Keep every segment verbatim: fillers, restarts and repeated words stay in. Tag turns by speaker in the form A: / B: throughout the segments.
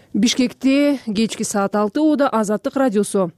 A: Бишкекте кечки саат алты ууда Азаттык радиосу.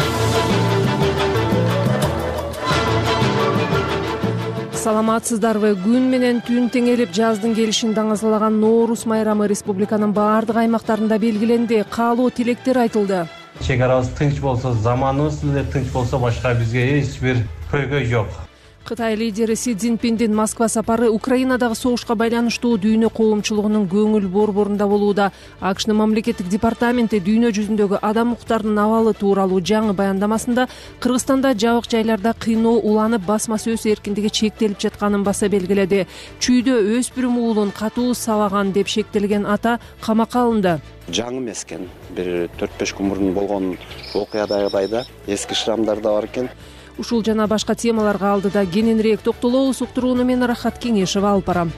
A: Саламатсыздарбы? Күн менен түн теңелип жаздын келишин даңазалаган Нооруз майрамы республиканын баардык аймактарында белгиленди. Каалоо тилектер айтылды.
B: Чек арабыз тынч болсо, заманыбыз эле тынч болсо, башка бизге эч бир көйгөй жок.
A: Кытай лидери Си Цзиньпиндин Москва сапары Украинадагы согушка байланыштуу дүйнө коомчулугунун көңүл борборунда болууда. АКШнын мамлекеттик департаменти дүйнө жүзүндөгү адам укуктарынын абалы тууралуу жаңы баяндамасында Кыргызстанда жабык жайларда кыйноо уланып, басма сөз эркиндиги чектелип жатканын баса белгиледи. Чүйдө өспүрүм уулун катуу сабаган деп шектелген ата камакка алынды.
C: Жаңы эмес экен. Бир төрт беш күн мурун болгон окуядагыдай эски шрамдар да бар экен.
A: Ушул жана башка темаларга алдыда кененирээк токтолобуз. Уктурууну мен Рахат Кеңешева алып барам.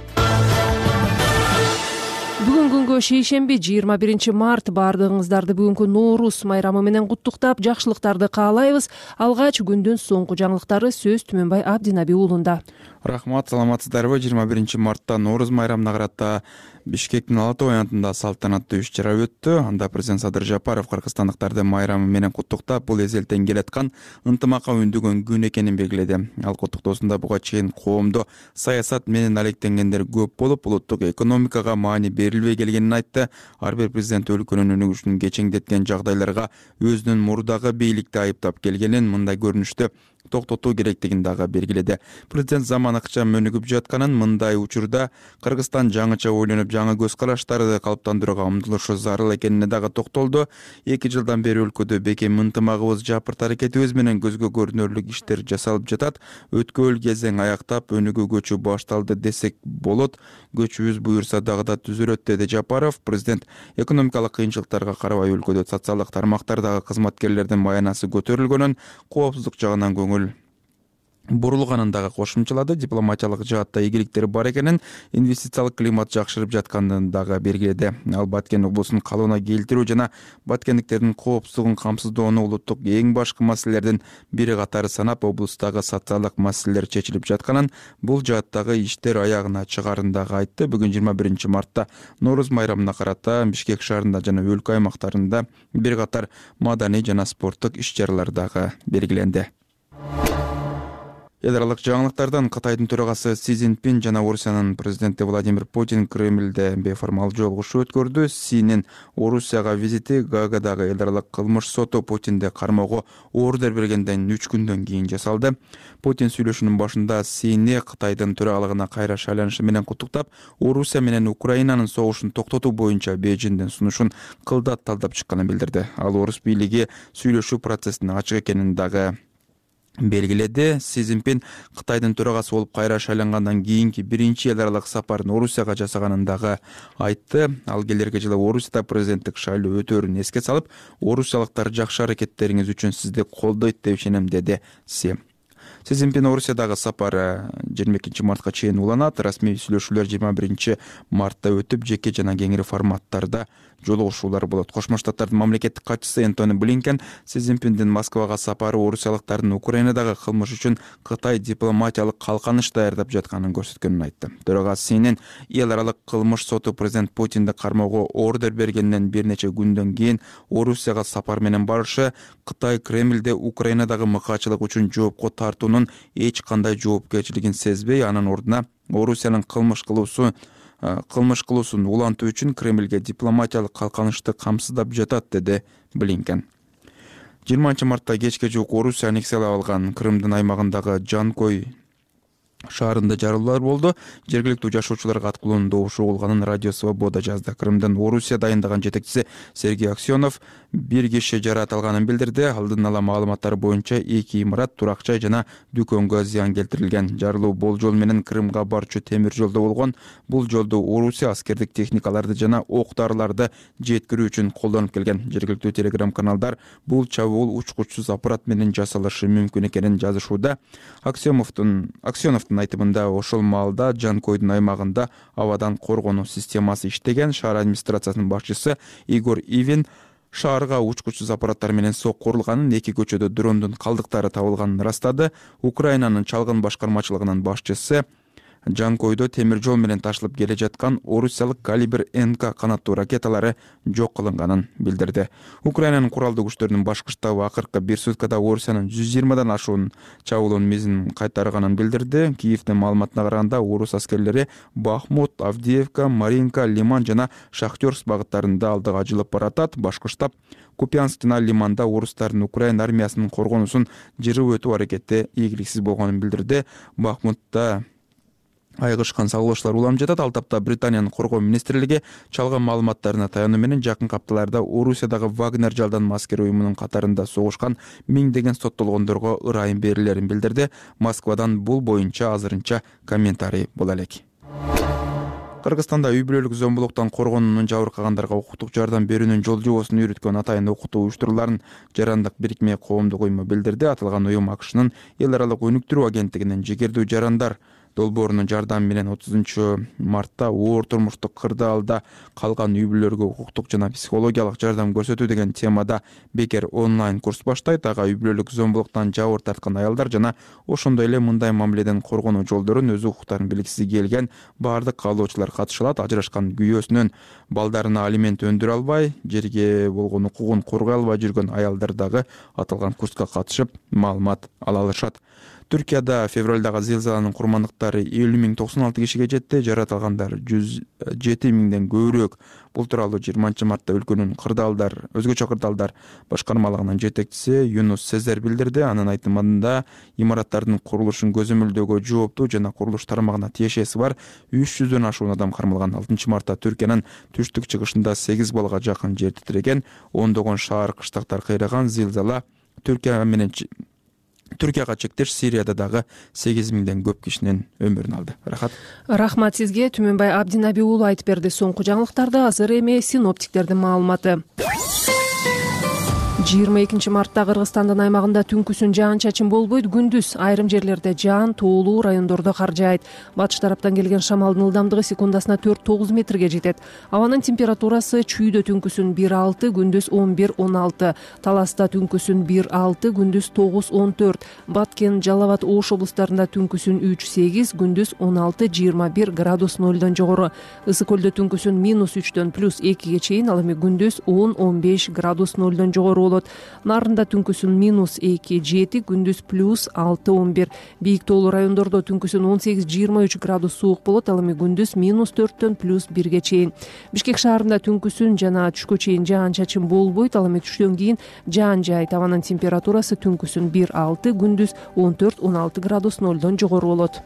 A: Бүгүн күнгө шейшемби жыйырма биринчи март. Баардыгыңыздарды бүгүнкү Нооруз майрамы менен куттуктап, жакшылыктарды каалайбыз. Алгач күндүн соңку жаңылыктары сөз Түмөнбай Абдинаби уулунда.
D: Рахмат, саламатсыздарбы? жыйырма биринчи мартта Нооруз майрамына карата Бишкектин Ала Тоо аянтында салтанаттуу иш-чара өттү. Анда президент Садыр Жапаров кыргызстандыктарды майрамы менен куттуктап, бул эзелтен келаткан ынтымакка үндөгөн күн экенин белгиледи. Ал куттуктоосунда буга чейин коомдо саясат менен алектенгендер көп болуп, улуттук экономикага маани берилбей келгенин айтты. Ар бир президент өлкөнүн өнүгүшүн кечеңдеткен жагдайларга өзүнүн мурдагы бийликти айыптап келгенин, мындай көрүнүштү токтотуу керектигин дагы белгиледи. Президент заман ыкчам өнүгүп жатканын, мындай учурда Кыргызстан жаңыча ойлонуп, жаңы көз караштарды калыптандырууга умтулушу зарыл экенине дагы токтолду. Эки жылдан бери өлкөдө бекем ынтымагыбыз, жапырт аракетибиз менен көзгө көрүнөрлүк иштер жасалып жатат. Өткөл кезең аяктап, өнүгүү көчү башталды десек болот. Көчүбүз буюрса дагы да түзүлөт, деди Жапаров. Президент экономикалык кыйынчылыктарга карабай өлкөдө социалдык тармактардагы кызматкерлердин маянасы көтөрүлгөнүн, коопсуздук жагынан көңүл бурулганын дагы кошумчалады. Дипломатиялык жаатта ийгиликтер бар экенин, инвестициялык климат жакшырып жатканын дагы белгиледи. Ал Баткен облусун калыбына келтирүү жана баткендиктердин коопсуздугун камсыздоону улуттук эң башкы маселелердин бири катары санап, облустагы социалдык маселелер чечилип жатканын, бул жааттагы иштер аягына чыгарын дагы айтты. Бүгүн жыйырма биринчи мартта Нооруз майрамына карата Бишкек шаарында жана өлкө аймактарында бир катар маданий жана спорттук иш-чаралар дагы белгиленди. Эл аралык жаңылыктардан Кытайдын төрагасы Си Цзиньпин жана Орусиянын президенти Владимир Путин Кремльде бейформал жолугушуу өткөрдү. Синин Орусияга визити Гаагадагы эл аралык кылмыш соту Путинди кармоого ордер бергенден үч күндөн кийин жасалды. Путин сүйлөшүүнүн башында Сини Кытайдын төрагалыгына кайра шайланышы менен куттуктап, Орусия менен Украинанын согушун токтотуу боюнча Бейжиңдин сунушун кылдат талдап чыкканын билдирди. Ал орус бийлиги сүйлөшүү процессинин ачык экенин дагы белгиледи. Си Цзиньпин Кытайдын төрагасы болуп кайра шайлангандан кийинки биринчи эл аралык сапарын Орусияга жасаганын дагы айтты. Ал келерки жылы Орусияда президенттик шайлоо өтөөрүн эске салып, орусиялыктар жакшы аракеттериңиз үчүн сизди колдойт деп ишенем, деди Си. Си Цзиньпин Орусиядагы сапары жыйырма экинчи мартка чейин уланат. Расмий сүйлөшүүлөр жыйырма биринчи мартта өтүп, жеке жана кеңири форматтарда жолугушуулар болот. Кошмо Штаттардын мамлекеттик катчысы Энтони Блинкен Си Цзиньпиндин Москвага сапары орусиялыктардын Украинадагы кылмыш үчүн Кытай дипломатиялык калканыш даярдап жатканын көрсөткөнүн айтты. Төрагасы Синин эл аралык кылмыш соту президент Путинди кармоого ордер бергенден бир нече күндөн кийин Орусияга сапар менен барышы Кытай Кремльде Украинадагы мыкаачылык үчүн жоопко тартуунун эч кандай жоопкерчилигин сезбей, анын ордуна Орусиянын кылмыш кылуусу кылмыш кылуусун улантуу үчүн Кремльге дипломатиялык калканышты камсыздап жатат, деди Блинкен. жыйырманчы мартта кечке жуук Орусия аннексиялап алган Крымдын аймагындагы Жанкой шаарында жарылуулар болду. Жергиликтүү жашоочуларга аткылоонун добушу угулганын Радио Свобода жазды. Крымдын Орусия дайындаган жетекчиси Сергей Аксенов бир киши жараат алганын билдирди. Алдын ала маалыматтар боюнча эки имарат, турак жай жана дүкөнгө зыян келтирилген. Жарылуу болжол менен Крымга барчу темир жолдо болгон. Бул жолду Орусия аскердик техникаларды жана ок-дарыларды жеткирүү үчүн колдонуп келген. Жергиликтүү телеграм-каналдар бул чабуул учкучсуз аппарат менен жасалышы мүмкүн экенин жазышууда. Аксеновдун Аксеновдун айтымында ошол маалда Жанкойдун аймагында абадан коргонуу системасы иштеген. Шаар администрациясынын башчысы Игорь Ивин шаарга учкучсуз аппараттар менен сок курулганын, эки көчөдө дрондун калдыктары табылганын ырастады. Украинанын чалгын башкармачылыгынын башчысы Жанкойдо темир жол менен ташылып келе жаткан орусиялык калибр эн ка канаттуу ракеталары жок кылынганын билдирди. Украинанын куралдуу күчтөрүнүн башкы штабы акыркы бир суткада Орусиянын жүз жыйырмадан ашуун чабуулунун мезин кайтарганын билдирди. Киевдин маалыматына караганда орус аскерлери Бахмут, Авдеевка, Маринка, Лиман жана Шахтерск багыттарында алдыга жылып баратат. Башкы штаб Купянск жана Лиманда орустардын Украина армиясынын коргонусун жырып өтүү аракети ийгиликсиз болгонун билдирди. Бахмутта айгышкан сагылуучулар улам жатат. Ал тапта Британиянын коргоо министрлиги чалган маалыматтарына таянуу менен жакынкы апталарда Орусиядагы Вагнер жалданма аскер уюмунун катарында согушкан миңдеген соттолгондорго ырайым берилерин билдирди. Москвадан бул боюнча азырынча комментарий боло элек. Кыргызстанда үй бүлөлүк зомбулуктан коргонууну жабыркагандарга укуктук жардам берүүнүн жол жобосун үйрөткөн атайын окутуу уюштуруларын жарандык бирикме коомдук уюму билдирди. Аталган уюм АКШнын эл аралык өнүктүрүү агенттигинин жигердүү жарандар долбоорунун жардамы менен отузунчу мартта оор турмуштук кырдаалда калган үй бүлөлөргө укуктук жана психологиялык жардам көрсөтүү деген темада бекер онлайн курс баштайт. Ага үй бүлөлүк зомбулуктан жабыр тарткан аялдар жана ошондой эле мындай мамиледен коргонуу жолдорун, өз укуктарын билгиси келген баардык каалоочулар катыша алат. Ажырашкан күйөөсүнөн балдарына алимент өндүрө албай, жерге болгон укугун коргой албай жүргөн аялдар дагы аталган курска катышып маалымат ала алышат. Түркияда февралдагы зилзаланын курмандыктары элүү миң токсон алты кишиге жетти. Жаратылгандар жүз жети миңден көбүрөөк. Бул тууралуу жыйырманчы мартта өлкөнүн кырдаалдар, өзгөчө кырдаалдар башкармалыгынын жетекчиси Юнус Сезер билдирди. Анын айтымында имараттардын курулушун көзөмөлдөөгө жооптуу жана курулуш тармагына тиешеси бар үч жүздөн ашуун адам кармалган. алтынчы мартта Түркиянын түштүк чыгышында сегиз балга жакын жер титиреген, ондогон шаар кыштактар кыйраган. Зилзала Түркия менен Түркияга чектеш Сирияда дагы сегиз миңден көп кишинин өмүрүн алды. Рахат.
A: Рахмат сизге. Түмөнбай Абдинаби уулу айтып берди. Соңку жаңылыктарды азыр эми синоптиктердин маалыматы. жыйырма экинчи мартта Кыргызстандын аймагында түнкүсүн жаан-чачын болбойт. Күндүз айрым жерлерде жаан, тоолуу райондордо кар жаайт. Батыш тараптан келген шамалдын ылдамдыгы секундасына төрт тогуз метрге жетет. Абанын температурасы Чүйдө түнкүсүн бир алты, күндүз он бир он алты, Таласта түнкүсүн бир алты, күндүз тогуз он төрт, Баткен, Жалал Абад, Ош облустарында түнкүсүн үч сегиз, күндүз он алты жыйырма бир градус нолдон жогору. Ысык көлдө түнкүсүн минус үчтөн плюс экиге чейин, ал эми күндүз он он беш градус нолдон жогору болот. Нарында түнкүсүн минус эки жети, күндүз плюс алты он бир. Бийик тоолуу райондордо түнкүсүн он сегиз жыйырма үч градус суук болот, ал эми күндүз минус төрттөн плюс бирге чейин. Бишкек шаарында түнкүсүн жана түшкө чейин жаан-чачын болбойт, ал эми түштөн кийин жаан жаайт. Абанын температурасы түнкүсүн бир алты, күндүз он төрт он алты градус нолдон жогору болот.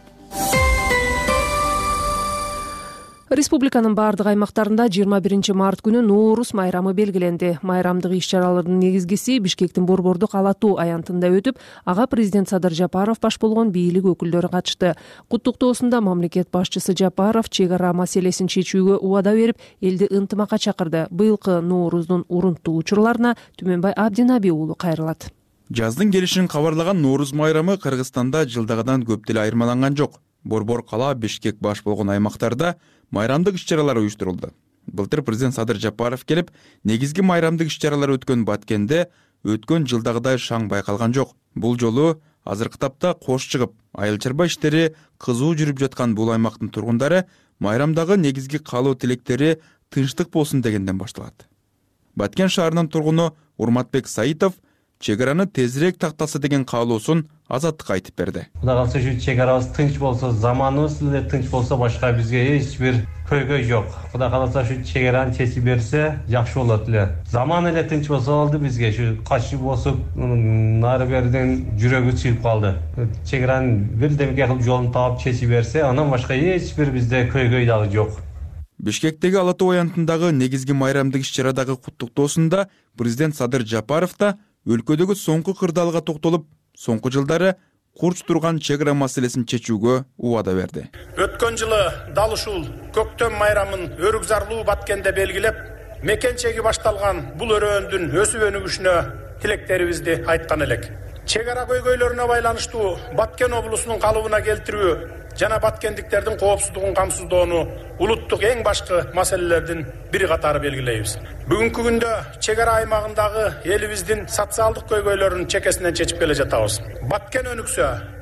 A: Республиканын бардык аймактарында жыйырма биринчи март күнү Ноорус майрамы белгиленди. Майрамдык иш-чаралардын негизгиси Бишкектин Борбордук Ала Тоо аянтында өтүп, ага президент Садыр Жапаров баш болгон бийлик өкүлдөрү катышты. Куттуктоосунда мамлекет башчысы Жапаров чек ара маселесин чечүүгө убада берип, элди ынтымакка чакырды. Быйылкы Нооруздун урунттуу учурларына Түмөнбай Абдинаби уулу кайрылат.
D: Жаздын келишин кабарлаган Ноорус майрамы Кыргызстанда жылдагыдан көп деле айырмаланган жок. Борбор кала, Бишкек баш болгон аймактарда майрамдык иш-чаралар уюштурулду. Былтыр президент Садыр Жапаров келип, негизги майрамдык иш-чаралар өткөн Баткенде өткөн жылдагыдай шаң байкалган жок. Бул жолу азыркы тапта кош чыгып, айыл чарба иштери кызуу жүрүп жаткан бул аймактын тургундары майрамдагы негизги каалоо тилектери тынчтык болсун дегенден башталат. Баткен шаарынын тургуну Урматбек Саитов чек араны тезирээк такталса деген каалоосун Азаттыкка айтып берди.
B: Кудай калса ушу чек арабыз тынч болсо, заманыбыз деле тынч болсо, башка бизге эч бир көйгөй жок. Кудай каласа ушу чек араны чечип берсе, жакшы болот эле. Заман эле тынч болсо болду, бизге ушу качып болсуп, нары берден жүрөгү чыгып калды. Чек аранын бирдемке кылып жолун таап чечип берсе, андан башка эч бир бизде көйгөй дагы жок.
D: Бишкектеги Ала Тоо аянтындагы негизги майрамдык иш-чарадагы куттуктоосунда президент Садыр Жапаров да өлкөдөгү соңку кырдаалга токтолуп, соңку жылдары курч турган чек ара маселесин чечүүгө убада берди.
E: Өткөн жылы дал ушул көктөм майрамын өрүк зарлуу Баткенде белгилеп, мекенчеги башталган бул өрөөндүн өсүп өнүгүшүнө тилектерибизди айткан элек. Чек ара көйгөйлөрүнө байланыштуу Баткен облусунун калыбына келтирүү жана баткендиктердин коопсуздугун камсыздоону улуттук эң башкы маселелердин бири катары белгилейбиз. Бүгүнкү күндө чек ара аймагындагы элибиздин социалдык көйгөйлөрүн чекесинен чечип келе жатабыз. Баткен өнүксө,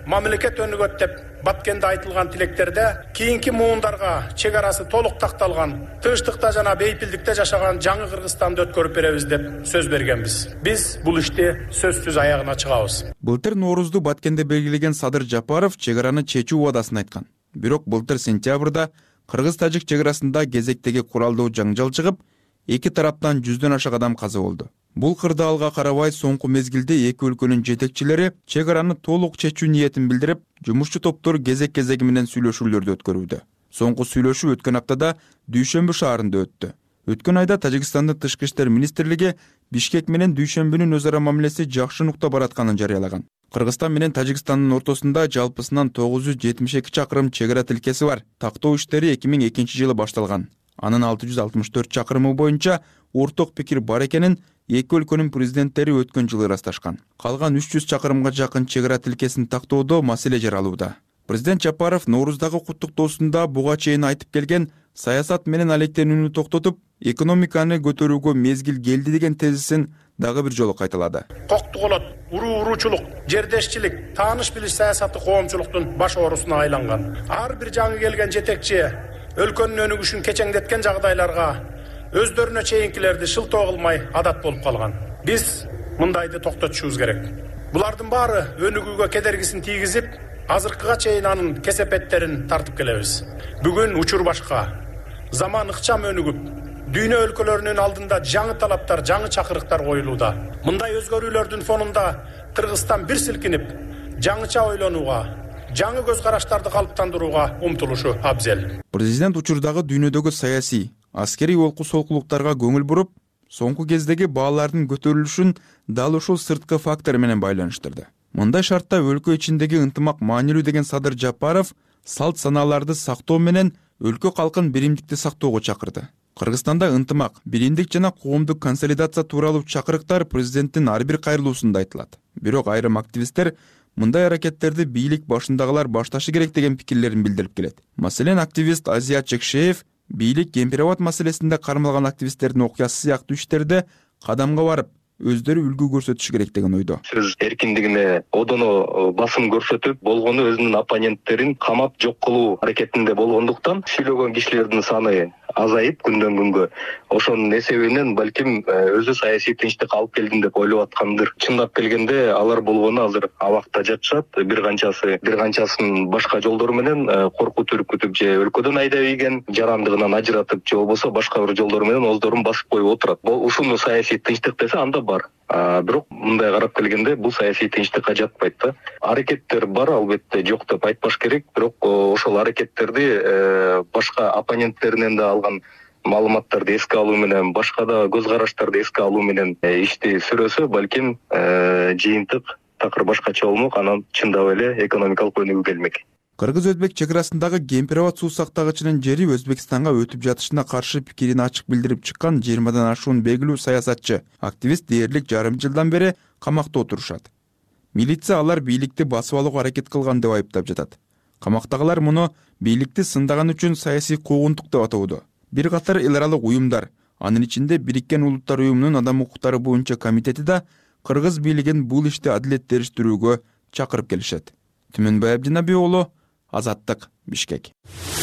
E: мамлекет өнүгөт деп баткенде айтылган тилектерде кийинки муундарга чек арасы толук такталган, тынчтыкта жана бейпилдикте жашаган жаңы Кыргызстанды өткөрүп беребиз деп сөз бергенбиз. Биз бул ишти сөзсүз аягына чыгабыз.
D: Былтыр Ноорузду Баткенде белгилеген Садыр Жапаров чек араны чечүү убадасын айткан. Бирок былтыр сентябрда кыргыз-тажик чек арасында кезектеги куралдуу жаңжал чыгып, эки тараптан жүздөн ашык адам каза болду. Бул кырдаалга карабай соңку мезгилде эки өлкөнүн жетекчилери чек араны толук чечүү ниетин билдирип, жумушчу топтор кезек-кезеги менен сүйлөшүүлөрдү өткөрүүдө. Соңку сүйлөшүү өткөн аптада Дүйшөмбү шаарында өттү. Өткөн айда Тажикстандын тышкы иштер министрлиги Бишкек менен Дүйшөмбүнүн өз ара мамилеси жакшы нукта баратканын жарыялаган. Кыргызстан менен Тажикстандын ортосунда жалпысынан тогуз жүз жетимиш эки чакырым чек ара тилкеси бар. Тактоо иштери эки миң экинчи жылы башталган. Анын алты жүз алтымыш төрт чакырымы боюнча орток пикир бар экенин эки өлкөнүн президенттери өткөн жылы ырасташкан. Калган үч жүз чакырымга жакын чек ара тилкесин тактоодо маселе жаралууда. Президент Жапаров Норуздагы куттуктоосунда буга чейин айтып келген саясат менен алектенүүнү токтотуп, экономиканы көтөрүүгө мезгил келди деген тезисин дагы бир жолу кайталады.
E: Коктуголот, уруу уруучулук, жердешчилик, тааныш билиш саясаты коомчулуктун баш оорусуна айланган. Ар бир жаңы келген жетекчи өлкөнүн өнүгүшүн кечеңдеткен жагдайларга өздөрүнө чейинкилерди шылтоо кылмай адат болуп калган. Биз мындайды токтотушубуз керек. Булардын баары өнүгүүгө кедергисин тийгизип, азыркыга чейин анын кесепеттерин тартып келебиз. Бүгүн учур башка. Заман ыкчам өнүгүп, дүйнө өлкөлөрүнүн алдында жаңы талаптар, жаңы чакырыктар коюлууда. Мындай өзгөрүүлөрдүн фонунда Кыргызстан бир силкинип, жаңыча ойлонууга, жаңы көз караштарды калыптандырууга умтулушу абзел.
D: Президент учурдагы дүйнөдөгү саясий, аскерий олку солкулуктарга көңүл буруп, соңку кездеги баалардын көтөрүлүшүн дал ушул сырткы фактор менен байланыштырды. Мындай шартта өлкө ичиндеги ынтымак маанилүү деген Садыр Жапаров салт санааларды сактоо менен өлкө калкын биримдикти сактоого чакырды. Кыргызстанда ынтымак, биримдик жана коомдук консолидация тууралуу чакырыктар президенттин ар бир кайрылуусунда айтылат. Бирок айрым активисттер мындай аракеттерди бийлик башындагылар башташы керек деген пикирлерин билдирип келет. Маселен, активист Азият Чекшеев бийлик Кемпирабад маселесинде кармалган активисттердин окуясы сыяктуу иштерде кадамга барып, өздөрү үлгү көрсөтүш керек деген ойдо.
F: Сөз эркиндигине одоно басым көрсөтүп, болгону өзүнүн оппоненттерин камап жок кылуу аракетинде болгондуктан сүйлөгөн кишилердин саны азайып күндөн күнгө. Ошонун эсебинен балким өзү саясий тынчтык алып келдим деп ойлоп аткандыр. Чындап келгенде алар болгону азыр абакта жатышат. Бир канчасы, бир канчасын башка жолдор менен коркутуп үркүтүп же өлкөдөн айдап ийген, жарандыгынан ажыратып же болбосо башка бир жолдор менен оздорун басып коюп отурат. Бул ушуну саясий тынчтык десе анда бар. А бирок мындай карап келгенде бул саясий тынчтыкка жатпайт да. Аракеттер бар, албетте, жок деп айтпаш керек, бирок ошол аракеттерди башка оппоненттеринен да алган маалыматтарды эске алуу менен, башка да көз караштарды эске алуу менен ишти сүрөсө, балким жыйынтык такыр башкача болмок, анан чындап эле экономикалык өнүгүү келмек.
D: Кыргыз-Өзбек чек арасындагы Кемпирабад суу сактагычынын жери Өзбекстанга өтүп жатышына каршы пикирин ачык билдирип чыккан жыйырмадан ашуун белгилүү саясатчы, активист дээрлик жарым жылдан бери камакта отурушат. Милиция алар бийликти басып алууга аракет кылган деп айыптап жатат. Камактагылар муну бийликти сындаган үчүн саясий куугунтук деп атоодо. Бир катар эл аралык уюмдар, анын ичинде Бириккен Улуттар уюмунун адам укуктары боюнча комитети да кыргыз бийлигин бул ишти адилеттештирүүгө чакырып келишет. Түмөнбай Абдинаби уулу, Азаттык, Бишкек.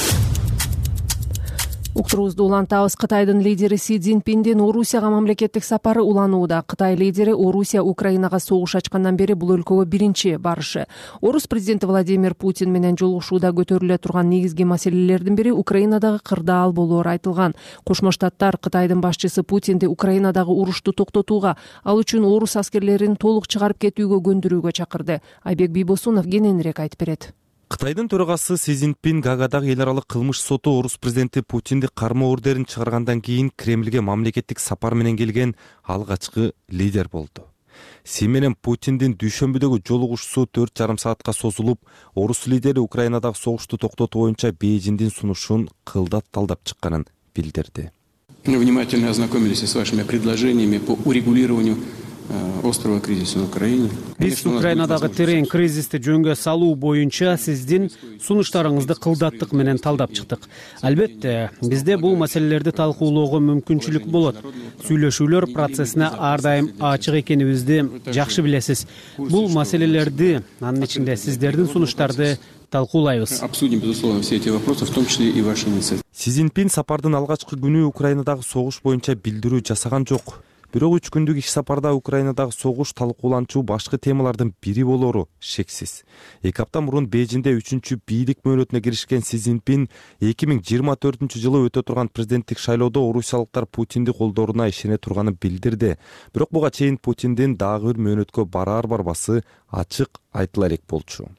A: Уктурубузду улантабыз. Кытайдын лидери Си Цзиньпиндин Орусияга мамлекеттик сапары уланууда. Кытай лидери Орусия Украинага согуш ачкандан бери бул өлкөгө биринчи барышы. Орус президенти Владимир Путин менен жолугушууда көтөрүлө турган негизги маселелердин бири Украинадагы кырдаал болоору айтылган. Кошмо Штаттар Кытайдын башчысы Путинди Украинадагы урушту токтотууга, ал үчүн орус аскерлерин толук чыгарып кетүүгө көндүрүүгө чакырды. Айбек Бийбосунов кененирээк айтып берет.
G: Кытайдын төрагасы Си Цзиньпин Гаагадагы эл аралык кылмыш соту орус президенти Путинди кармоо ордерин чыгаргандан кийин Кремлге мамлекеттик сапар менен келген алгачкы лидер болду. Си менен Путиндин дүйшөмбүдөгү жолугушуусу төрт жарым саатка созулуп, орус лидери Украинадагы согушту токтотуу боюнча Бейжиңдин сунушун кылдат талдап чыкканын билдирди.
H: Мы внимательно ознакомились с вашими предложениями по урегулированию острого кризиса в Украине.
I: Биз Украинадагы терең кризисти жөнгө салуу боюнча сиздин сунуштарыңызды кылдаттык менен талдап чыктык. Албетте, бизде бул маселелерди талкуулоого мүмкүнчүлүк болот. Сүйлөшүүлөр процессине ар дайым ачык экенибизди жакшы билесиз. Бул маселелерди, анын ичинде сиздердин сунуштарды талкуулайбыз.
H: Обсудим, безусловно, все эти вопросы, в том числе и ваши инициативы.
G: Си Цзиньпин сапардын алгачкы күнү Украинадагы согуш боюнча билдирүү жасаган жок. Бирок үч күндүк иш сапарда Украинадагы согуш талкууланчу башкы темалардын бири болору шексиз. Эки апта мурун Бейжиңде үчүнчү бийлик мөөнөтүнө киришкен Си Цзиньпин эки миң жыйырма төртүнчү жылы өтө турган президенттик шайлоодо орусиялыктар Путинди колдооруна ишене турганын билдирди. Бирок буга чейин Путиндин дагы бир мөөнөткө бараар барбасы ачык айтыла элек болчу.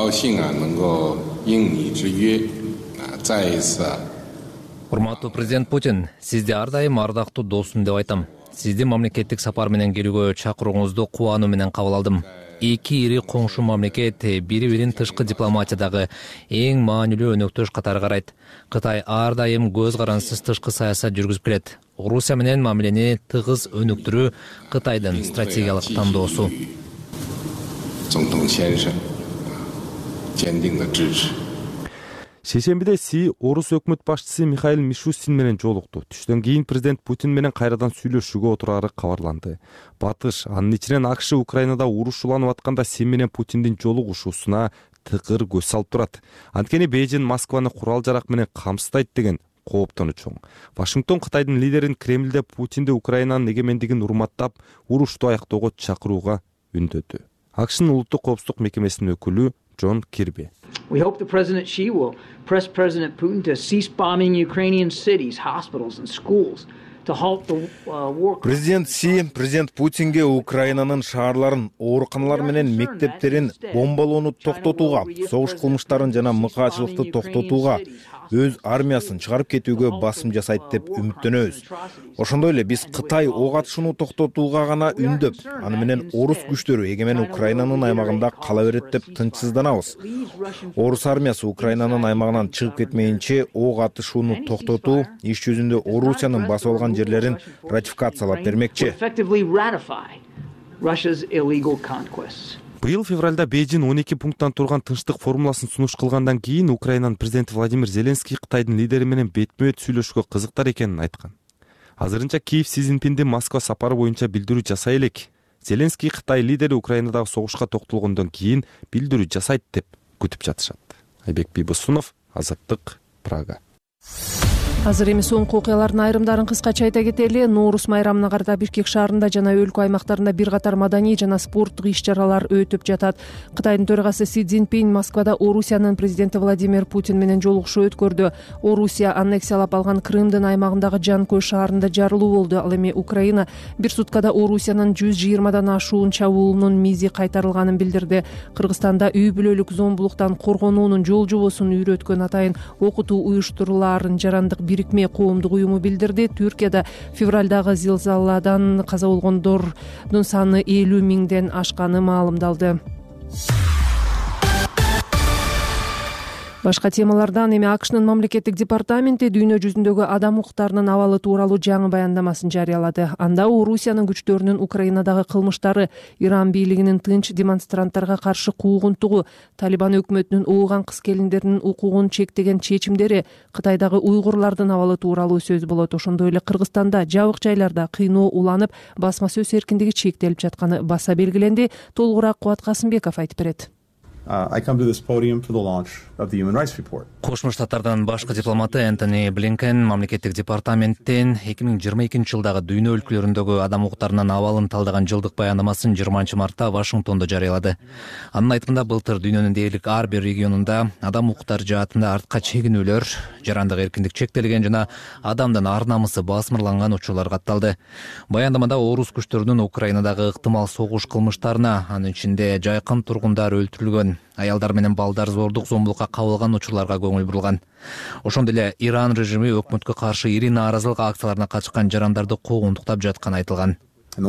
J: Урматтуу президент Путин, сизди ар дайым ардактуу досум деп айтам. Сиздин мамлекеттик сапар менен келүүгө чакырууңузду кубануу менен кабыл алдым. Эки ири коңшу мамлекет бири-бирин тышкы дипломатиядагы эң маанилүү өнөктөш катары карайт. Кытай ар дайым көз карансыз тышкы саясат жүргүзүп келет. Орусия менен мамилени тыгыз өнүктүрүү Кытайдын стратегиялык тандоосу.
G: Шейшембиде Си орус өкмөт башчысы Михаил Мишустин менен жолукту. Түштөн кийин президент Путин менен кайрадан сүйлөшүүгө отурары кабарланды. Батыш, анын ичинен АКШ Украинада уруш уланып атканда Си менен Путиндин жолугушуусуна тыгыр көз салып турат. Анткени Бейжиң Москваны курал жарак менен камсыздайт деген кооптону чоң. Вашингтон Кытайдын лидерин Кремлде Путинди Украинанын эгемендигин урматтап, урушту аяктоого чакырууга үндөдү. АКШнын улуттук коопсуздук мекемесинин өкүлү Джон Кирби.
K: We hope that President Xi will press President Putin to cease bombing Ukrainian cities, hospitals and schools.
L: Президент Си президент Путинге Украинанын шаарларын, ооруканалар менен мектептерин бомбалоону токтотууга, согуш кылмыштарын жана мыкаачылыкты токтотууга, өз армиясын чыгарып кетүүгө басым жасайт деп үмүттөнөбүз. Ошондой эле биз Кытай ок атышууну токтотууга гана үндөп, аны менен орус күчтөрү эгемен Украинанын аймагында кала берет деп тынчсызданабыз. Орус армиясы Украинанын аймагынан чыгып кетмейинче ок атышууну токтотуу, иш жүзүндө Орусиянын басып алган жерлерин ратификациялап бермекчи.
G: Быйыл февралда Бейжиң он эки пункттан турган тынчтык формуласын сунуш кылгандан кийин Украинанын президенти Владимир Зеленский Кытайдын лидери менен бетме-бет сүйлөшүүгө кызыктар экенин айткан. Азырынча Киев Си Цзиньпиндин Москва сапары боюнча билдирүү жасай элек. Зеленский Кытай лидери Украинадагы согушка токтолгондон кийин билдирүү жасайт деп күтүп жатышат. Айбек Бийбосунов, Азаттык, Прага.
A: Азыр эми соңку окуялардын айрымдарын кыскача айта кетели. Нооруз майрамына карата Бишкек шаарында жана өлкө аймактарында бир катар маданий жана спорттук иш-чаралар өтүп жатат. Кытайдын төрагасы Си Цзиньпин Москвада Орусиянын президенти Владимир Путин менен жолугушуу өткөрдү. Орусия аннексиялап алган Крымдын аймагындагы Жанкой шаарында жарылуу болду. Ал эми Украина бир суткада Орусиянын жүз жыйырмадан ашуун чабуулунун мизи кайтарылганын билдирди. Кыргызстанда үй бүлөлүк зомбулуктан коргонуунун жол жобосун үйрөткөн атайын окутуу уюштурулаарын жарандык бирикме коомдук уюму билдирди. Түркияда февралдагы зилзаладан каза болгондордун саны элүү миңден ашканы маалымдалды. Башка темалардан эми АКШнын мамлекеттик департаменти дүйнө жүзүндөгү адам укуктарынын абалы тууралуу жаңы баяндамасын жарыялады. Анда Орусиянын күчтөрүнүн Украинадагы кылмыштары, Иран бийлигинин тынч демонстранттарга каршы куугунтугу, Талибан өкмөтүнүн ууган кыз-келиндеринин укугун чектеген чечимдери, Кытайдагы уйгурлардын абалы тууралуу сөз болот. Ошондой эле Кыргызстанда жабык жайларда кыйноо уланып, басма сөз эркиндиги чектелип жатканы баса белгиленди. Толугураак Кубат Касымбеков айтып берет.
J: Кошмо Штаттардын башкы дипломаты Энтони Блинкен мамлекеттик департаменттин эки миң жыйырма экинчи жылдагы дүйнө өлкөлөрүндөгү адам укуктарынын абалын талдаган жылдык баяндамасын жыйырманчы мартта Вашингтондо жарыялады. Анын айтымында былтыр дүйнөнүн дээрлик ар бир регионунда адам укуктары жаатында артка чегинүүлөр, жарандык эркиндик чектелген жана адамдын ар намысы басмырланган учурлар катталды. Баяндамада орус күчтөрүнүн Украинадагы ыктымал согуш кылмыштарына, анын ичинде жайкын тургундар өлтүрүлгөн, аялдар менен балдар зордук зомбулукка кабылган учурларга көңүл бурулган. Ошондой эле Иран режими өкмөткө каршы ири нааразылык акцияларына катышкан жарандарды куугунтуктап жатканы айтылган.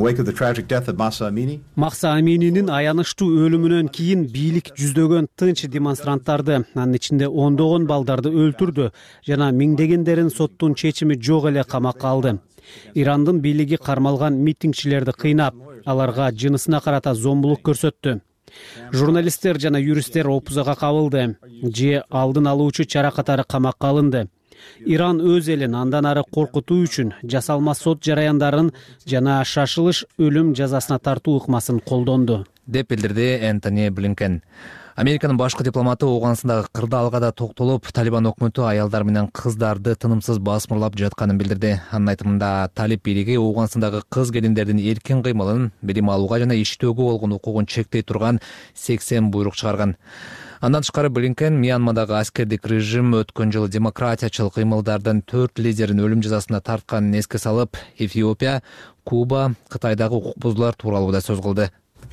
I: Махса Амининин аянычтуу өлүмүнөн кийин бийлик жүздөгөн тынч демонстранттарды, анын ичинде ондогон балдарды өлтүрдү жана миңдегендерин соттун чечими жок эле камакка алды. Ирандын бийлиги кармалган митингчилерди кыйнап, аларга жынысына карата зомбулук көрсөттү. Журналисттер жана юристтер опузага кабылды же алдын алуучу чара катары камакка алынды. Иран өз элин андан ары коркутуу үчүн жасалма сот жараяндарын жана шашылыш өлүм жазасына тартуу ыкмасын колдонду,
J: деп билдирди Энтони Блинкен. Американын башкы дипломаты Ооганстандагы кырдаалга токтолуп, Талибан өкмөтү аялдар менен кыздарды тынымсыз басмырлап жатканын билдирди. Анын айтымында Талиб бийлиги Ооганстандагы кыз келиндердин эркин кыймылын, билим алууга жана иштөөгө болгон укугун чектей турган сексен буйрук чыгарган. Андан тышкары Блинкен Мьянмадагы аскердик режим өткөн жылы демократиячыл кыймылдардын төрт лидерин өлүм жазасына тартканын эске салып, Эфиопия, Куба, Кытайдагы укук бузуулар тууралуу да сөз кылды.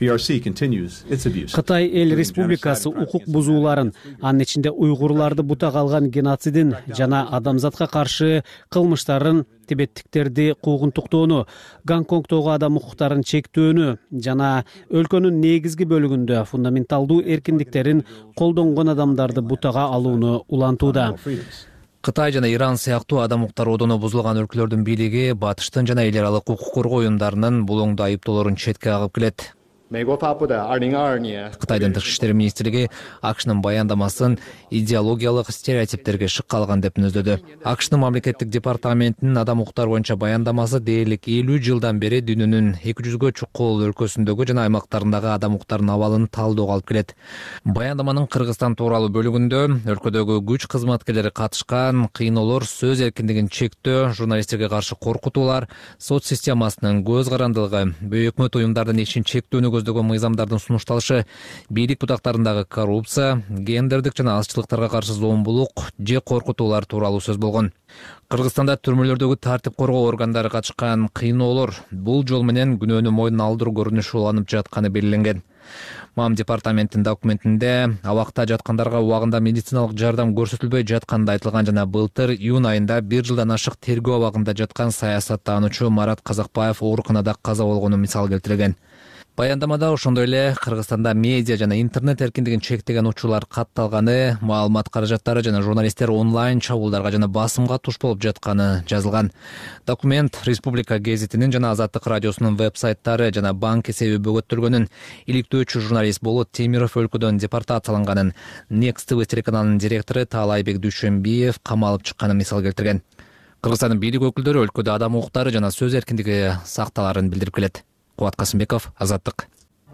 I: Кытай эл республикасы укук бузууларын, анын ичинде уйгурларды бутак алган геноцидин жана адамзатка каршы кылмыштарын, тибеттиктерди куугунтуктоону, Гонконгдогу адам укуктарын чектөөнү жана өлкөнүн негизги бөлүгүндө фундаменталдуу эркиндиктерин колдонгон адамдарды бутага алууну улантууда.
J: Кытай жана Иран сыяктуу адам укуктары одону бузулган өлкөлөрдүн бийлиги батыштын жана эл аралык укук коргоо уюмдарынын булуңдуу айыптоолорун четке кагып келет. Кытайдын тышкы иштер министрлиги АКШнын баяндамасын идеологиялык стереотиптерге шык калган деп мүнөздөдү. АКШнын мамлекеттик департаментинин адам укуктары боюнча баяндамасы дээрлик элүү жылдан бери дүйнөнүн эки жүзгө чукул өлкөсүндөгү жана аймактарындагы адам укуктарынын абалын талоого алып келет. Баяндаманын Кыргызстан тууралуу бөлүгүндө өлкөдөгү күч кызматкерлери катышкан кыйноолор, сөз эркиндигин чектөө, журналисттерге каршы коркутуулар, сот системасынын көз карандылыгы, өкмөт уюмдардын ишин чектөөнү көздөгөн мыйзамдардын сунушталышы, бийлик бутактарындагы коррупция, гендердик жана азчылыктарга каршы зомбулук же коркутуулар тууралуу сөз болгон. Кыргызстанда түрмөлөрдөгү тартип коргоо органдары катышкан кыйноолор бул жол менен күнөөнү мойнуна алдыруу көрүнүшү уланып жатканы белгиленген. МАМ департаментинин документинде абакта жаткандарга убагында медициналык жардам көрсөтүлбөй жатканы айтылган жана былтыр июнь айында бир жылдан ашык тергөө абагында жаткан саясаттануучу Марат Казакбаев ооруканада каза болгону мисал келтирилген. Баяндамада ошондой эле Кыргызстанда медиа жана интернет эркиндигин чектеген учурлар катталганы, маалымат каражаттары жана журналисттер онлайн чабуулдарга жана басымга туш болуп жатканы жазылган. Документ Республика гезитинин жана Азаттык радиосунун веб-сайттары жана банк эсеби бөгөттөлгөнүн, иликтөөчү журналист Болот Темиров өлкөдөн депортацияланганын, Next ти ви телеканалынын директору Таалайбек Дүйшөнбиев камалып чыкканын мисал келтирген. Кыргызстандын бийлик өкүлдөрү өлкөдө адам укуктары жана сөз эркиндиги сакталарын билдирип келет. Кубат Касымбеков, Азаттык.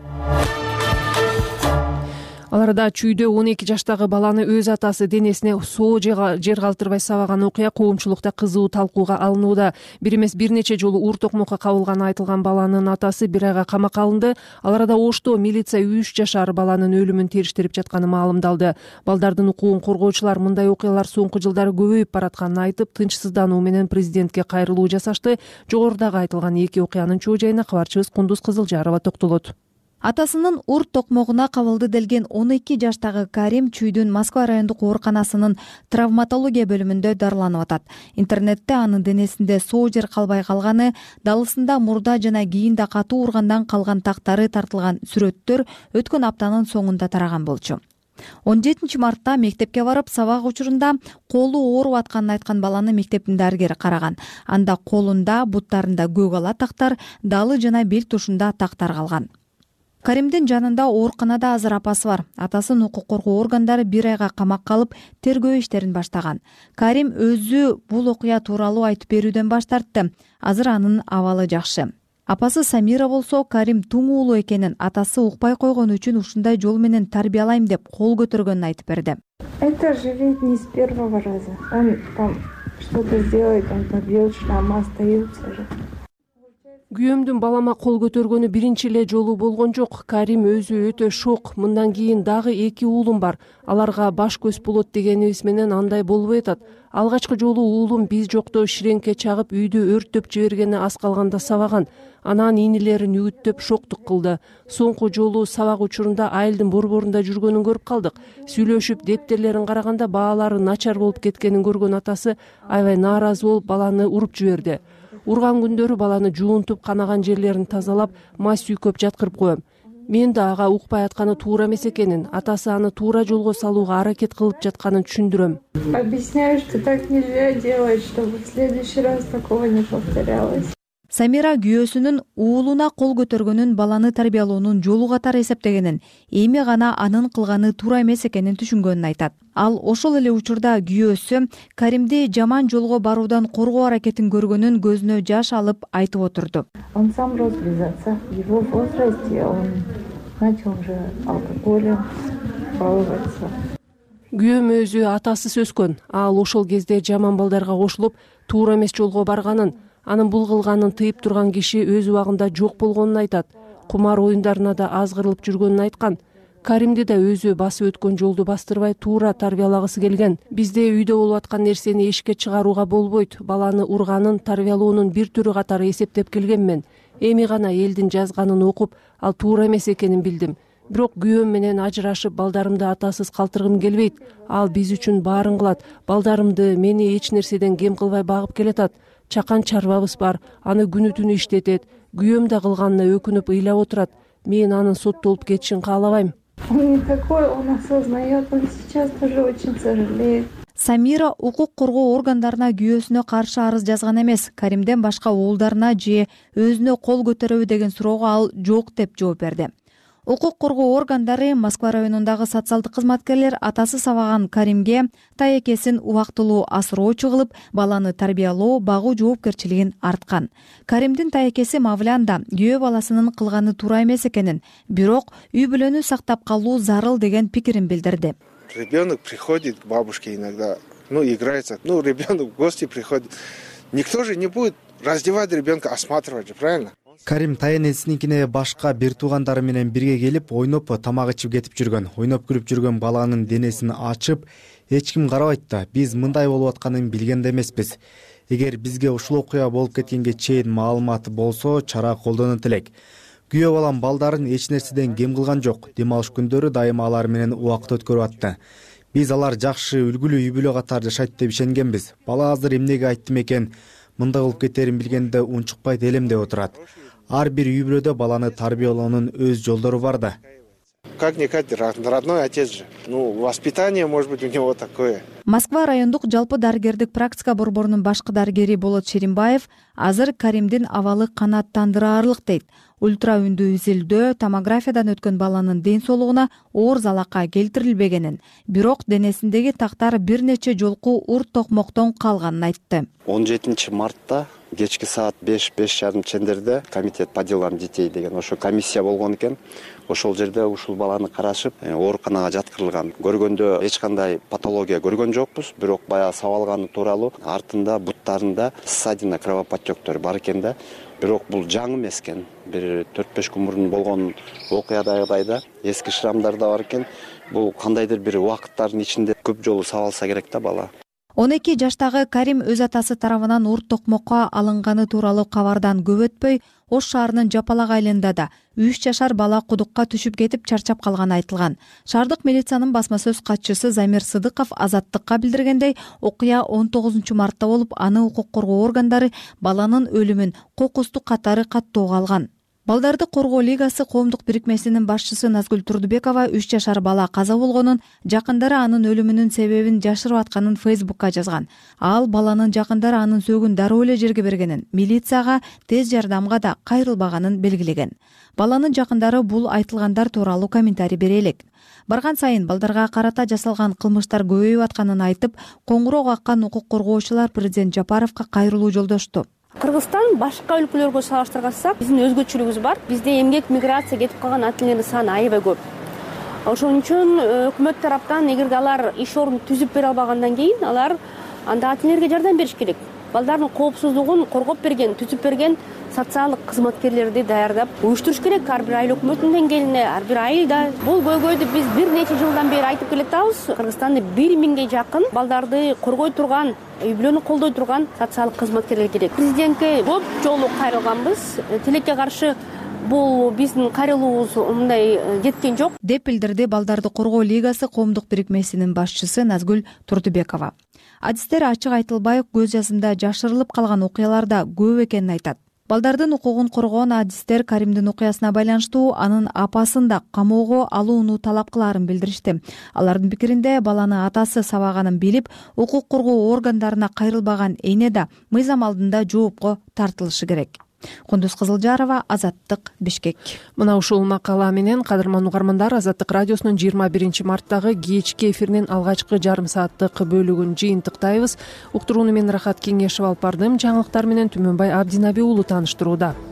A: Аларда чүйдө он эки жаштагы баланы өз атасы денесине соо жер калтырбай сабаган окуя коомчулукта кызуу талкууга алынууда. Бир эмес бир нече жолу уур токмокко кабылганы айтылган баланын атасы бир айга камакка алынды. Аларда Ошто милиция үч жашар баланын өлүмүн териштирип жатканы маалымдалды. Балдардын укугун коргоочулар мындай окуялар соңку жылдары көбөйүп баратканын айтып, тынчсыздануу менен президентке кайрылуу жасашты. Жогорудагы айтылган эки окуянын чоо жайына кабарчыбыз Кундуз Кызылжарова токтолот.
M: Атасынын ур токмогуна кабылды делген он эки жаштагы Карим чүйдүн Москва райондук ооруканасынын травматология бөлүмүндө дарыланып атат. Интернетте анын денесинде соо жер калбай калганы, далысында мурда жана кийинде катуу ургандан калган тактары тартылган сүрөттөр өткөн аптанын соңунда тараган болчу. он жетинчи мартта мектепке барып, сабак учурунда колу ооруп атканын айткан баланы мектептин дарыгери караган. Анда колунда, буттарында көк ала тактар, далы жана бел тушунда тактар калган. Каримдин жанында ооруканада азыр апасы бар. Атасын укук коргоо органдары бир айга камакка алып, тергөө иштерин баштаган. Карим өзү бул окуя тууралуу айтып берүүдөн баш тартты. Азыр анын абалы жакшы. Апасы Самира болсо, Карим туң уулу экенин, атасы укпай койгон үчүн ушундай жол менен тарбиялайм деп кол көтөргөнүн айтып берди.
N: Это же ведь не с первого раза. Он там что-то сделает, он побьет, шрамы остаются же.
A: Күйөөмдүн балама кол көтөргөнү биринчи эле жолу болгон жок. Карим өзү өтө шок. Мындан кийин дагы эки уулум бар. Аларга баш көз болот дегенибиз менен андай болбой атат. Алгачкы жолу уулум биз жокто ширеңке чагып үйдү өрттөп жибергени аз калганда сабаган. Анан инилерин үгүттөп шоктук кылды. Соңку жолу сабак учурунда айылдын борборунда жүргөнүн көрүп калдык. Сүйлөшүп дептерлерин караганда баалары начар болуп кеткенин көргөн атасы аябай нааразы болуп баланы уруп жиберди. Урган күндөрү баланы жуунтуп, канаган жерлерин тазалап, май сүйкөп жаткырып коем. Мен да ага укпай атканы туура эмес экенин, атасы аны туура жолго салууга аракет кылып жатканын түшүндүрөм.
N: Объясняю, что так нельзя делать, чтобы в следующий раз такого не повторялось.
M: Самира күйөөсүнүн уулуна кол көтөргөнүн баланы тарбиялоонун жолу катары эсептегенин, эми гана анын кылганы туура эмес экенин түшүнгөнүн айтат. Ал ошол эле учурда күйөөсү Каримди жаман жолго баруудан коргоо аракетин көргөнүн көзүнө жаш алып айтып отурду.
N: Он сам рос без отца. В его возрасте он начал уже алкоголем баловаться.
A: Күйөөм өзү атасыз өскөн. Ал ошол кезде жаман балдарга кошулуп, туура эмес жолго барганын, анын бул кылганын тыйып турган киши өз убагында жок болгонун айтат. Кумар оюндарына да азгырылып жүргөнүн айткан. Каримди да өзү басып өткөн жолду бастырбай туура тарбиялагысы келген. Бизде үйдө болуп аткан нерсени эшикке чыгарууга болбойт. Баланы урганын, тарбиялоонун бир түрү катары эсептеп келгенмен. Эми гана элдин жазганын окуп, ал туура эмес экенин билдим. Бирок күйөөм менен ажырашып, балдарымды атасыз калтыргым келбейт. Ал биз үчүн баарын кылат. Балдарымды, мени эч нерседен кем кылбай багып келатат. Чакан чарбабыз бар, аны күнү түнү иштетет. Күйөөм да кылганына өкүнүп ыйлап отурат. Мен анын соттолуп кетишин каалабайм.
N: Он не такой, он осознает, он сейчас тоже очень сожалеет.
M: Самира укук коргоо органдарына күйөөсүнө каршы арыз жазган эмес. Каримден башка уулдарына же өзүнө кол көтөрөбү деген суроого ал жок деп жооп берди. Укук коргоо органдары Москва районундагы социалдык кызматкерлер атасы сабаган Каримге таекесин убактылуу асыроочу кылып, баланы тарбиялоо, багуу жоопкерчилигин арткан. Каримдин таекеси Мавлян да күйөө баласынын кылганы туура эмес экенин, бирок үй бүлөнү сактап калуу зарыл деген пикирин билдирди.
O: Ребенок приходит к бабушке иногда, ну, играется, ну, ребенок в гости приходит. Никто же не будет раздевать ребенка, осматривать же, правильно?
P: Карим таенесиникине башка бир туугандары менен бирге келип, ойноп, тамак ичип кетип жүргөн. Ойноп күлүп жүргөн баланын денесин ачып, эч ким карабайт да. Биз мындай болуп атканын билген да эмеспиз. Эгер бизге ушул окуя болуп кеткенге чейин маалымат болсо, чара колдонот элек. Күйөө балам балдарын эч нерседен кем кылган жок. Дем алыш күндөрү дайыма алар менен убакыт өткөрүп атты. Биз алар жакшы, үлгүлүү үй бүлө катары жашайт деп ишенгенбиз. Бала азыр эмнеге айттым экен, мындай болуп кетерин билгенде унчукпайт элем деп отурат. Ар бир үй бүлөдө баланы тарбиялоонун өз жолдору бар да.
O: Как-никак родной отец же. Ну, воспитание, может быть, у него такое.
M: Москва райондук жалпы дарыгердик практика борборунун башкы дарыгери Болот Шеримбаев азыр Каримдин абалы канааттандыраарлык дейт. Ультра үндүү изилдөө, томографиядан өткөн баланын ден соолугуна оор залакка келтирилбегенин, бирок денесиндеги тактар бир нече жолку урт токмоктон калганын айтты.
C: он жетинчи мартта кечки саат беш беш жарым чендерде комитет по делам детей деген ошо комиссия болгон экен. Ошол жерде ушул баланы карашып, ооруканага жаткырылган. Көргөндө эч кандай патология көргөн жокпуз, бирок баягы сабалганы тууралуу артында, буттарында ссадина, кровоподтёктор бар экен да. Бирок бул жаңы эмес экен. Бир төрт беш күн мурун болгон окуядагыдай эски шрамдар да бар экен. Бул кандайдыр бир убакыттардын ичинде көп жолу сабалса керек да бала.
M: он эки жаштагы Карим өз атасы тарабынан урт токмокко алынганы тууралуу кабардан көп өтпөй, Ош шаарынын Жапалак айылында да үч жашар бала кудукка түшүп кетип чарчап калганы айтылган. Шаардык милициянын басма сөз катчысы Замир Сыдыков Азаттыкка билдиргендей, окуя он тогузунчу мартта болуп, аны укук коргоо органдары баланын өлүмүн кокусту катары каттоого алган. Балдарды коргоо лигасы коомдук бирикмесинин башчысы Назгүл Турдубекова үч жашар бала каза болгонун, жакындары анын өлүмүнүн себебин жашырып атканын Фейсбукка жазган. Ал баланын жакындары анын сөөгүн дароо эле жерге бергенин, милицияга, тез жардамга да кайрылбаганын белгилеген. Баланын жакындары бул айтылгандар тууралуу комментарий бере элек. Барган сайын балдарга карата жасалган кылмыштар көбөйүп атканын айтып, коңгуроо каккан укук коргоочулар президент Жапаровго кайрылуу жолдошту.
Q: Кыргызстан башка өлкөлөргө салыштырганда биздин өзгөчөлүгүбүз бар. Бизде эмгек миграция кетип калган ата энелердин саны аябай көп. Ошон үчүн өкмөт тараптан эгерде алар иш орун түзүп бере албагандан кийин алар анда ата энелерге жардам бериш керек. Балдардын коопсуздугун коргоп берген, түзүп берген социалдык кызматкерлерди даярдап уюштуруш керек. Ар бир айыл өкмөттүн деңгээлинде, ар бир айылда. Бул көйгөйдү биз бир нече жылдан бери айтып келатабыз. Кыргызстанда бир миңге жакын балдарды коргой турган, үй бүлөнү колдой турган социалдык кызматкерлер керек. Президентке көп жолу кайрылганбыз. Тилекке каршы бул биздин кайрылуубуз мындай жеткен жок
M: деп билдирди Балдарды коргоо лигасы коомдук бирикмесинин башчысы Назгүл Турдубекова. Адистер ачык айтылбай көз жазында жашырылып калган окуяларда көп экенин айтат. Балдардын укугун коргоон адистер Каримдин окуясына байланыштуу анын апасын да камоого алууну талап кылаарын билдиришти. Алардын пикиринде баланы атасы сабаганын билип, укук коргоо органдарына кайрылбаган эне да мыйзам алдында жоопко тартылышы керек. Кундуз Кызылжарова, Азаттык, Бишкек.
A: Мына ушул макала менен кадырман угармандар, Азаттык радиосунун жыйырма биринчи марттагы кечки эфиринин алгачкы жарым сааттык бөлүгүн жыйынтыктайбыз. Уктурууну мен Рахат Кеңешев алып бардым. Жаңылыктар менен Түмөнбай Абдинаби уулу тааныштырууда.